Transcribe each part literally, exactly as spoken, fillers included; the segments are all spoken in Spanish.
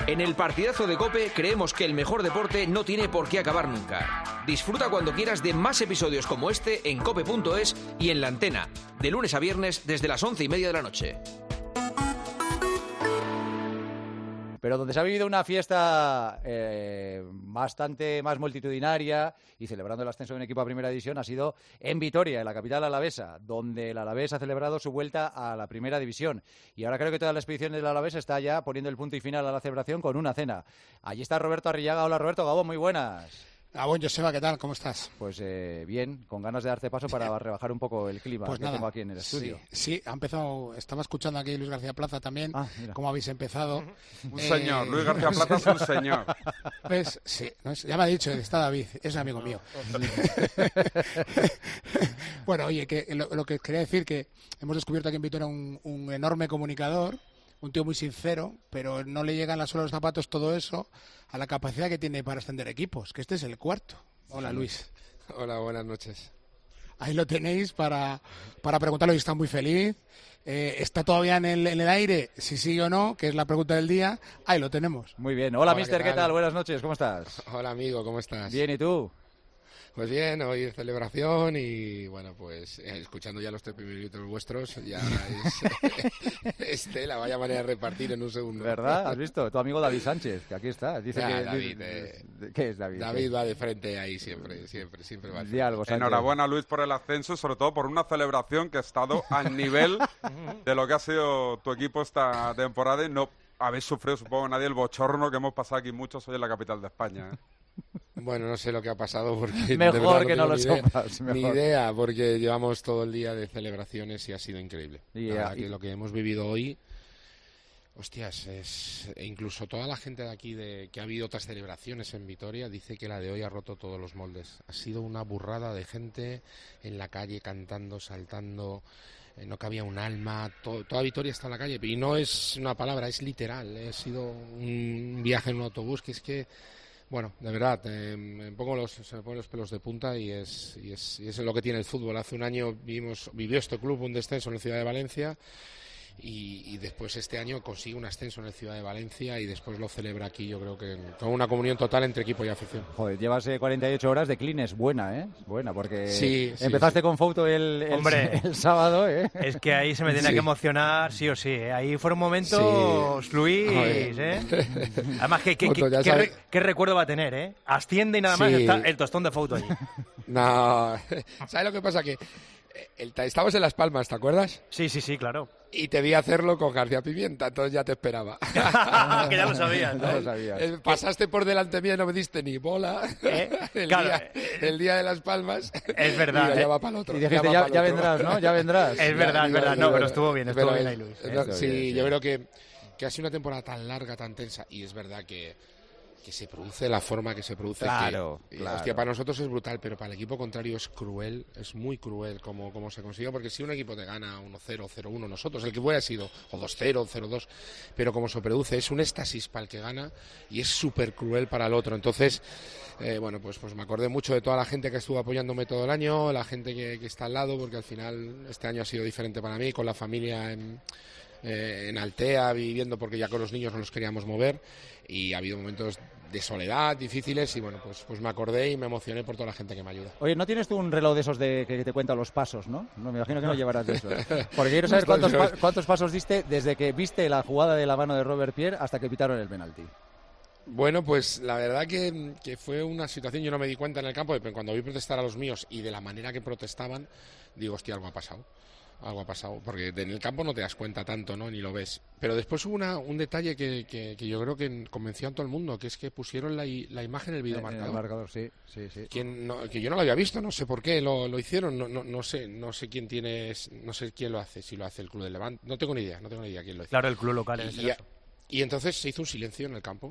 En el partidazo de COPE creemos que el mejor deporte no tiene por qué acabar nunca. Disfruta cuando quieras de más episodios como este en cope punto es y en La Antena, de lunes a viernes desde las once y media de la noche. Pero donde se ha vivido una fiesta eh, bastante más multitudinaria y celebrando el ascenso de un equipo a Primera División ha sido en Vitoria, en la capital alavesa, donde el Alavés ha celebrado su vuelta a la Primera División. Y ahora creo que toda la expedición del Alavés está ya poniendo el punto y final a la celebración con una cena. Allí está Roberto Arrillaga. Hola Roberto, Gabón, muy buenas. Gabón, Joseba, ¿qué tal? ¿Cómo estás? Pues eh, bien, con ganas de darte paso para rebajar un poco el clima pues que nada, tengo aquí en el estudio. Sí, sí, ha empezado, estaba escuchando aquí a Luis García Plaza también, ah, cómo habéis empezado. Un eh, señor, Luis García Plaza es un señor. ¿Ves? Sí, no es, ya me ha dicho, está David, es un amigo mío. Bueno, oye, que lo, lo que quería decir que hemos descubierto aquí en Vitoria un, un enorme comunicador, un tío muy sincero, pero no le llegan las suela a los zapatos todo eso a la capacidad que tiene para ascender equipos, que este es el cuarto. Hola, Luis. Hola, buenas noches. Ahí lo tenéis para, para preguntarlo y está muy feliz. Eh, ¿Está todavía en el, en el aire? Si sí o no, que es la pregunta del día. Ahí lo tenemos. Muy bien. Hola, Hola mister, ¿qué tal? ¿qué tal? Buenas noches, ¿cómo estás? Hola, amigo, ¿cómo estás? Bien, ¿y tú? Pues bien, hoy es celebración y bueno, pues eh, escuchando ya los tres minutos vuestros, ya es, es tela, vaya manera de repartir en un segundo. ¿Verdad? ¿Has visto? Tu amigo David Sánchez, que aquí está. Dice ya, que, David, eh, ¿qué es David? David va de frente ahí siempre, siempre, siempre va. De algo, enhorabuena, Luis, por el ascenso, sobre todo por una celebración que ha estado al nivel de lo que ha sido tu equipo esta temporada y no habéis sufrido, supongo, nadie el bochorno que hemos pasado aquí muchos hoy en la capital de España, ¿eh? Bueno, no sé lo que ha pasado porque mejor de verdad, que no, no lo ni sepas. Idea, ni idea, porque llevamos todo el día de celebraciones y ha sido increíble. Y, la verdad y... que lo que hemos vivido hoy, hostias, es e incluso toda la gente de aquí de que ha habido otras celebraciones en Vitoria dice que la de hoy ha roto todos los moldes. Ha sido una burrada de gente en la calle cantando, saltando. No cabía un alma, todo, toda Vitoria está en la calle y no es una palabra, es literal. Ha sido un viaje en un autobús que es que bueno, de verdad, eh, me pongo los, se me ponen los pelos de punta y es, y, es, y es lo que tiene el fútbol. Hace un año vimos, vivió este club un descenso en la Ciudad de Valencia y, y después este año consigue un ascenso en la Ciudad de Valencia y después lo celebra aquí, yo creo que con una comunión total entre equipo y afición. Joder, llevas eh, cuarenta y ocho horas de clines, buena, ¿eh? Buena, porque sí, sí, empezaste sí. con Fouto el, el, Hombre, el sábado, ¿eh? Es que ahí se me tenía sí. que emocionar sí o sí, ¿eh? Ahí fueron momentos, sí. Luis, ¿eh? Además, ¿qué, qué, qué, qué, re, ¿qué recuerdo va a tener, eh? Asciende y nada más sí. está el tostón de Fouto allí. No, ¿sabes lo que pasa? Que el, estabas en Las Palmas, ¿te acuerdas? Sí, sí, sí, claro. Y te vi hacerlo con García Pimienta, entonces ya te esperaba. Que ya lo sabías, ¿no? Ya lo sabías. Eh, pasaste por delante mía y no me diste ni bola. ¿Eh? El, claro. día, el día de Las Palmas. Es verdad. Y ¿eh? ya va para el otro. Y dijiste, ya, ya, ya vendrás, ¿no? Ya vendrás. Es verdad, es verdad. No, pero estuvo bien, estuvo bien ahí, Luis. ¿eh? Sí, bien, yo sí. creo que, que ha sido una temporada tan larga, tan tensa, y es verdad que que se produce de la forma que se produce. Claro, que, claro. Hostia, para nosotros es brutal, pero para el equipo contrario es cruel, es muy cruel como, como se consiguió, porque si un equipo te gana uno cero, cero uno, nosotros, el que hubiera sido, o dos cero, cero dos, pero como se produce, es un éxtasis para el que gana y es súper cruel para el otro. Entonces, eh, bueno, pues, pues me acordé mucho de toda la gente que estuvo apoyándome todo el año, la gente que, que está al lado, porque al final este año ha sido diferente para mí, con la familia en... Eh, en Altea viviendo porque ya con los niños no los queríamos mover y ha habido momentos de soledad difíciles y bueno, pues pues me acordé y me emocioné por toda la gente que me ayuda. Oye, ¿no tienes tú un reloj de esos de que te cuenta los pasos, no? No me imagino que no llevarás de esos. Porque quiero saber cuántos, pa cuántos pasos diste desde que viste la jugada de la mano de Robert Pierre hasta que pitaron el penalti. Bueno, pues la verdad que, que fue una situación, yo no me di cuenta en el campo, pero cuando vi protestar a los míos y de la manera que protestaban, digo, hostia, algo ha pasado. Algo ha pasado, porque en el campo no te das cuenta tanto, ¿no? Ni lo ves. Pero después hubo una, un detalle que, que, que yo creo que convenció a todo el mundo, que es que pusieron la, la imagen en el videomarcador. El marcador, sí, sí, sí. Quien no, que yo no lo había visto, no sé por qué lo, lo hicieron, no, no, no sé, no sé quién tiene, no sé quién lo hace, si lo hace el Club de Levante, no tengo ni idea, no tengo ni idea quién lo hizo. Claro, el club local en y, ese y, caso. Y entonces se hizo un silencio en el campo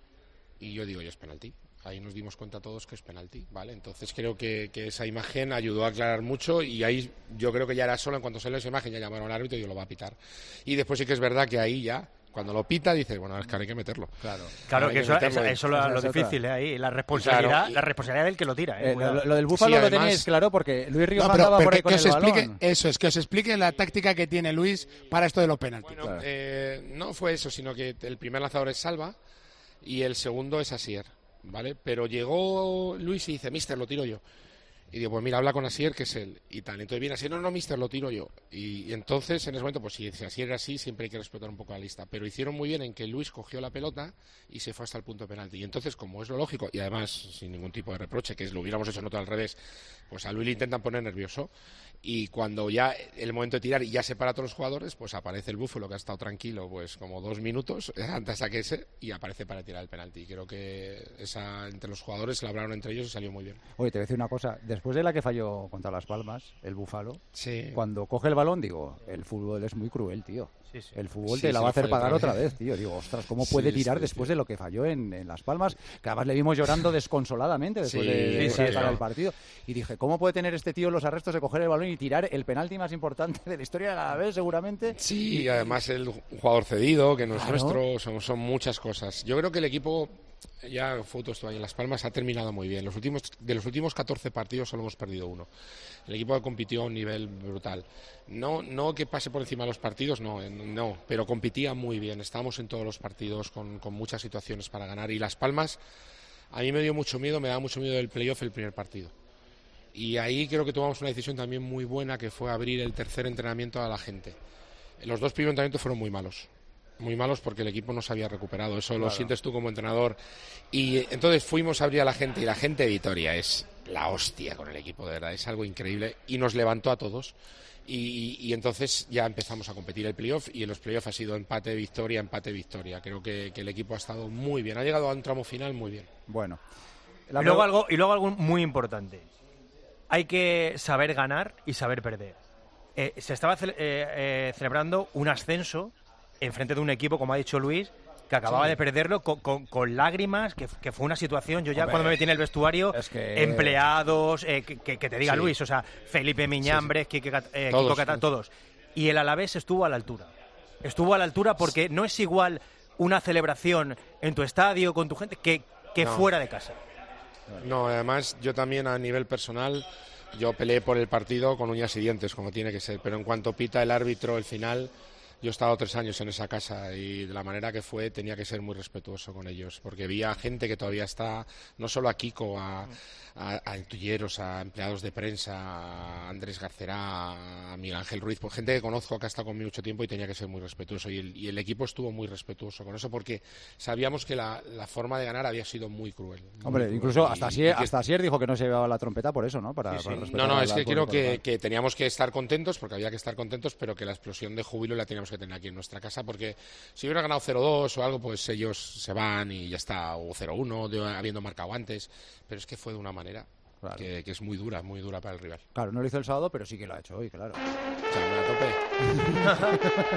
y yo digo, ya es penalti. Ahí nos dimos cuenta todos que es penalti, ¿vale? Entonces creo que, que esa imagen ayudó a aclarar mucho y ahí yo creo que ya era solo en cuanto salió esa imagen ya llamaron al árbitro y yo lo va a pitar. Y después sí que es verdad que ahí ya, cuando lo pita, dices, bueno, es que ahora hay que meterlo. Claro, claro que, que eso, eso, eso es lo, lo difícil, ¿eh? Ahí, la responsabilidad, claro, y, la responsabilidad del que lo tira, ¿eh? eh lo, lo del Búfalo sí, lo tenéis claro porque Luis Ríos no, pero, andaba pero por ahí que, con que el os explique, balón. Eso es, que os explique la táctica que tiene Luis para esto de los penaltis. Bueno, claro. eh, no fue eso, sino que el primer lanzador es Salva. y el segundo es Asier, ¿vale? Pero llegó Luis y dice, mister, lo tiro yo. Y digo, pues mira, habla con Asier, que es él, y tal. Entonces viene Asier, no, no, mister, lo tiro yo. Y, y entonces, en ese momento, pues si Asier era así, siempre hay que respetar un poco la lista. Pero hicieron muy bien en que Luis cogió la pelota y se fue hasta el punto de penalti. Y entonces, como es lo lógico, y además sin ningún tipo de reproche, que es, lo hubiéramos hecho nosotros al revés, pues a Luis le intentan poner nervioso. Y cuando ya el momento de tirar y ya se para a todos los jugadores, pues aparece el Búfalo, que ha estado tranquilo pues como dos minutos antes a que ese, y aparece para tirar el penalti. Creo que esa entre los jugadores se la hablaron entre ellos y salió muy bien. Oye, te voy a decir una cosa, después de la que falló contra Las Palmas, el Búfalo, sí. Cuando coge el balón, digo, el fútbol es muy cruel, tío. Sí, sí. El fútbol sí, te la va a hacer pagar otra otra vez. vez, tío. Digo, ostras, ¿cómo puede sí, tirar sí, después sí. de lo que falló en, en Las Palmas? Que además le vimos llorando desconsoladamente después Sí, de, de sí, ganar sí, el partido. Y dije, ¿cómo puede tener este tío los arrestos de coger el balón y tirar el penalti más importante de la historia de la Alavés, seguramente? Sí, y además el jugador cedido, que no es Claro. nuestro, son, son muchas cosas. Yo creo que el equipo, ya fotos estuvo ahí en Las Palmas, ha terminado muy bien. Los últimos, de los últimos catorce partidos solo hemos perdido uno. El equipo compitió a un nivel brutal. No, no que pase por encima de los partidos, no, no, pero competía muy bien. Estábamos en todos los partidos con, con muchas situaciones para ganar. Y Las Palmas, a mí me dio mucho miedo, me daba mucho miedo el playoff el primer partido. Y ahí creo que tomamos una decisión también muy buena, que fue abrir el tercer entrenamiento a la gente. Los dos primeros entrenamientos fueron muy malos. Muy malos porque el equipo no se había recuperado. Eso claro. Lo sientes tú como entrenador. Y entonces fuimos a abrir a la gente, y la gente de Vitoria es la hostia con el equipo, de verdad. Es algo increíble. Y nos levantó a todos. Y, y entonces ya empezamos a competir el playoff, y en los playoffs ha sido empate, victoria, empate, victoria. Creo que, que el equipo ha estado muy bien. Ha llegado a un tramo final muy bien. Bueno. Y luego, algo, y luego algo muy importante. Hay que saber ganar y saber perder. Eh, se estaba ce- eh, eh, celebrando un ascenso enfrente de un equipo, como ha dicho Luis, que acababa sí. de perderlo con, con, con lágrimas, que, que fue una situación, yo ya Hombre, cuando me metí en el vestuario, es que... empleados, eh, que, que te diga sí. Luis, o sea, Felipe Miñambres, sí, sí. Kike, eh, todos, Kiko Catán, todos. Y el Alavés estuvo a la altura. Estuvo a la altura porque no es igual una celebración en tu estadio, con tu gente, que, que no. fuera de casa. No, además yo también a nivel personal, yo peleé por el partido con uñas y dientes, como tiene que ser, pero en cuanto pita el árbitro el final, yo he estado tres años en esa casa y de la manera que fue tenía que ser muy respetuoso con ellos, porque había gente que todavía está, no solo a Kiko, a, a, a tulleros, a empleados de prensa, a Andrés Garcerá, a Miguel Ángel Ruiz, pues gente que conozco que ha estado conmigo mucho tiempo y tenía que ser muy respetuoso, y el, y el equipo estuvo muy respetuoso con eso, porque sabíamos que la, la forma de ganar había sido muy cruel. Muy Hombre, cruel. incluso y, hasta Asier, que... hasta Asier dijo que no se llevaba la trompeta por eso, ¿no? Para, sí, sí. para respetar no, no, a es que creo que, que que teníamos que estar contentos, porque había que estar contentos, pero que la explosión de júbilo la teníamos que tener aquí en nuestra casa, porque si hubiera ganado cero dos o algo, pues ellos se van y ya está, o cero uno, habiendo marcado antes, pero es que fue de una manera claro. que, que es muy dura, muy dura para el rival. Claro, no lo hizo el sábado, pero sí que lo ha hecho hoy, claro. O sea, a tope.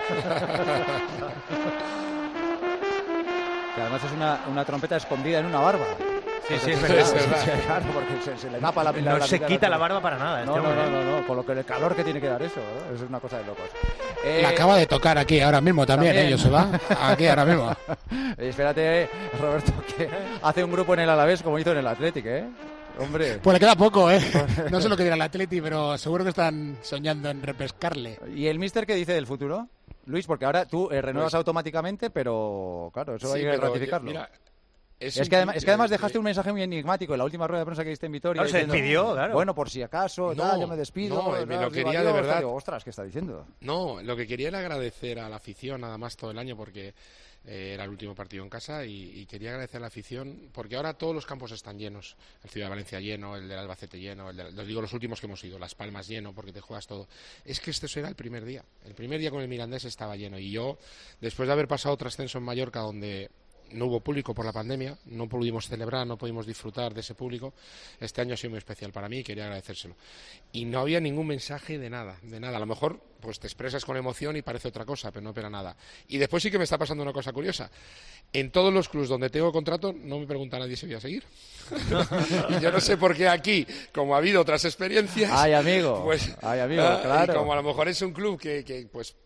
Que además es una, una trompeta escondida en una barba. Sí, sí, es verdad. Es verdad. Sí, claro, porque se, se le tapa la No la se mitad quita de la barba para nada. No, este no, no, hombre. no, no, con lo que el calor que tiene que dar eso, ¿verdad? Es una cosa de locos. Eh, La acaba de tocar aquí ahora mismo también, también. ¿eh? Se va aquí ahora mismo. eh, espérate, Roberto, que hace un grupo en el Alavés como hizo en el Athletic, ¿eh? Hombre. Pues le queda poco, ¿eh? No sé lo que dirá el Atleti, pero seguro que están soñando en repescarle. ¿Y el míster qué dice del futuro? Luis, porque ahora tú eh, renuevas pues, automáticamente, pero claro, eso sí, hay que ratificarlo. Yo, mira, es, es, que además, es que además dejaste un mensaje muy enigmático en la última rueda de prensa que diste en Vitoria. Claro, se despidió, claro. Bueno, por si acaso, no, tal, yo me despido. No, tal, me lo quería adiós, de verdad. Digo, ostras, ¿qué está diciendo? No, lo que quería era agradecer a la afición, nada más todo el año, porque eh, era el último partido en casa, y, y quería agradecer a la afición, porque ahora todos los campos están llenos. El Ciudad de Valencia lleno, el del Albacete lleno, el de, los digo los últimos que hemos ido, Las Palmas lleno, porque te juegas todo. Es que este era el primer día. El primer día con el Mirandés estaba lleno, y yo, después de haber pasado otro ascenso en Mallorca, donde no hubo público por la pandemia, no pudimos celebrar, no pudimos disfrutar de ese público, este año ha sido muy especial para mí y quería agradecérselo. Y no había ningún mensaje de nada, de nada. A lo mejor pues te expresas con emoción y parece otra cosa, pero no espera nada. Y después sí que me está pasando una cosa curiosa. En todos los clubs donde tengo contrato no me pregunta nadie si voy a seguir. Y yo no sé por qué aquí, como ha habido otras experiencias... Ay, amigo, pues, ay, amigo, ah, claro. Y como a lo mejor es un club que, que pues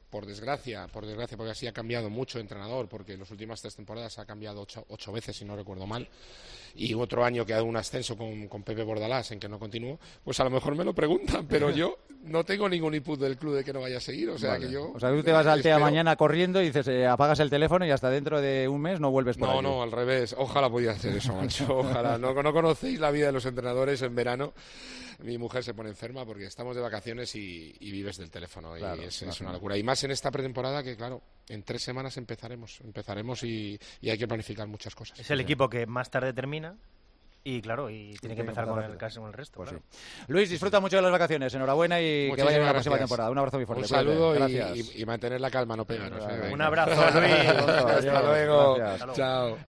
por desgracia, por desgracia, porque así ha cambiado mucho entrenador, porque en las últimas tres temporadas ha cambiado ocho, ocho veces, si no recuerdo mal, y otro año que ha dado un ascenso con, con Pepe Bordalás en que no continuó, pues a lo mejor me lo preguntan, pero yo no tengo ningún input del club de que no vaya a seguir, o sea Vale. que yo... O sea, tú te vas al T E A espero... mañana corriendo y dices, eh, apagas el teléfono y hasta dentro de un mes no vuelves por No, allí. no, al revés. Ojalá pudiera hacer eso, macho. Ojalá. No, no conocéis la vida de los entrenadores en verano. Mi mujer se pone enferma porque estamos de vacaciones y, y vives del teléfono. Claro, y es, claro. es una locura. Y más en esta pretemporada que, claro, en tres semanas empezaremos. Empezaremos y, y hay que planificar muchas cosas. Es el equipo que más tarde termina. Y claro, y tiene que empezar con el, rápido. caso, con el resto. Pues claro. sí. Luis, disfruta mucho de las vacaciones. Enhorabuena y Muchísimas que vaya bien la gracias. próxima temporada. Un abrazo muy fuerte. Un saludo y, Gracias. y, y mantener la calma, no pegaros. ¿eh? Un abrazo, Luis. Hasta luego. Gracias. Hasta luego. Chao.